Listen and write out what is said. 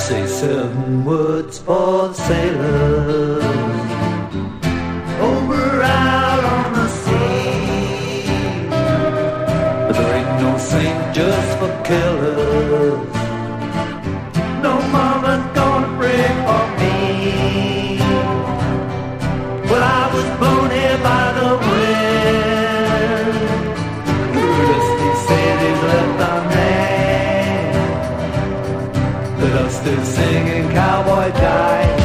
Say certain words for the sailors over out on the sea. But there ain't no saint just for killers. No mama's gonna pray for me. Well, I was blown here by the wind. Dusty said he's left on land. The dust is singing cowboy died.